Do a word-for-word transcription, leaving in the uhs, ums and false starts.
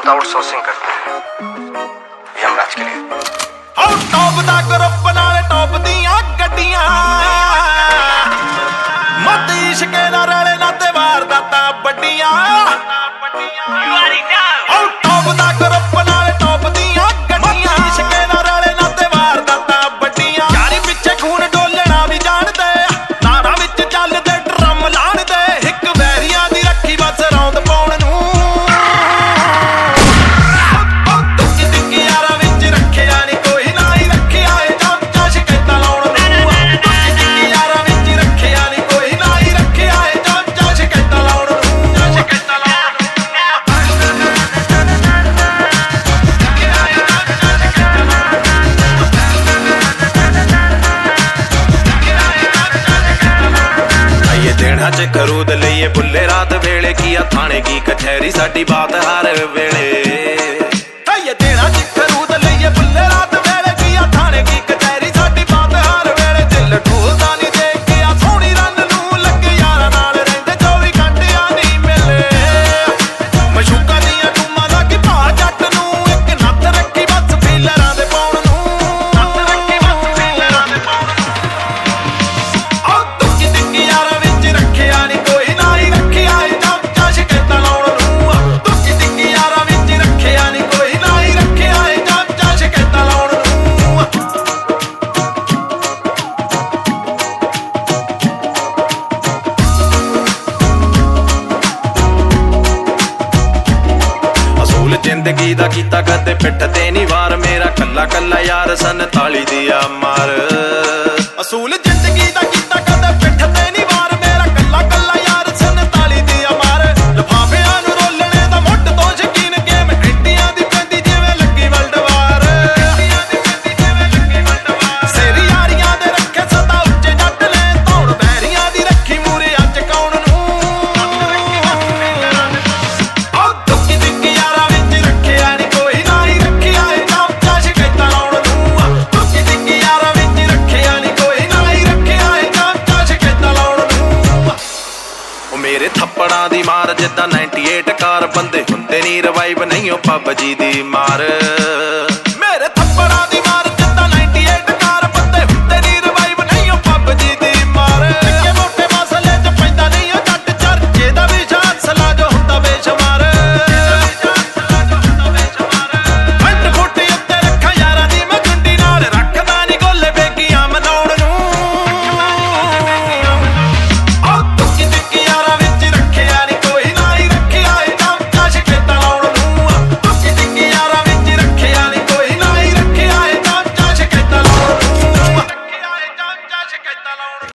तो आउटसोर्सिंग करते हैं यमराज के लिए। टॉप दा ग्रुप नाले टॉप दियां गड्डियां मत इश्के दा रले ना ते वारदातां बड्डियां। टॉप दा ग्रुप नाले टॉप दियां गड्डियां इश्के दा रले ना ते वारदातां बड्डियां। यारी पिछे खून डोलना भी जानदे नारा विच चलदे ड्रम लाणदे हिक वैरियां दी रखी बस रौंद पाउण नूं। च खरूद लईए बुल्ले रात वेले किया थाने की कचहरी साडी बात हर वेले। ये देना च खरूद लईए बुल्ले रात वेले किया थाने की कचहरी साडी बात हर वेले। दिल ढोलदा नहीं देख के आ सोहनी रन नूं लगे यारां नाल रहिंदे चौबी घंटे आ नहीं मिले। मशूका दियां टूमां दा की भा जट नूं एक नत्थ रखी बस फीलरां दे पाउण नूं। नत्थ रखी बस फीलरां दे पाउण नूं। ओ दुक्की दुक्की यारां विच रखिया नहीं कोई ना ही रखिया चाचा शिकायतां लाउण नूं। दुक्की दुक्की यारां विच रखिया नहीं कोई ना ही रखिया चाचा शिकायतां लाउण नूं। असूल जिंदगी दा कीता कदे पिठ ते नहीं वार मेरा कल्ला कल्ला यार संताली दी आ मार। असूल जिंदगी दा कीता कदे पिठ ते नहीं वार मेरा कल्ला कल्ला यार संताली दी आ मार। लिफाफियां नूं रोलणे दा मुੱਢ ਤੋਂ ਸ਼ਕੀਨ गेम इंडिया दी पैंदी जिवें लगी वर्ल्ड वार। सेरी यारियां दे रखे सदा ਉੱਚੇ जट ले धौण बैरियां दी रखी मूरे अज कौण नूं। ओ दुक्की दुक्की यारां विच रखिया नहीं कोई ना ही रखिया चाचा शिकायतां लाउण नूं। दुक्की दुक्की यारां विच रखिया नहीं कोई ना ही रखिया चाचा शिकायतां लाउण नूं। ओ मेरे थप्पड़ां दी मार जिद्दां अठानवे कार बंदे हुंदे नी रिवाइव नहीं ओ पब जी दी मार।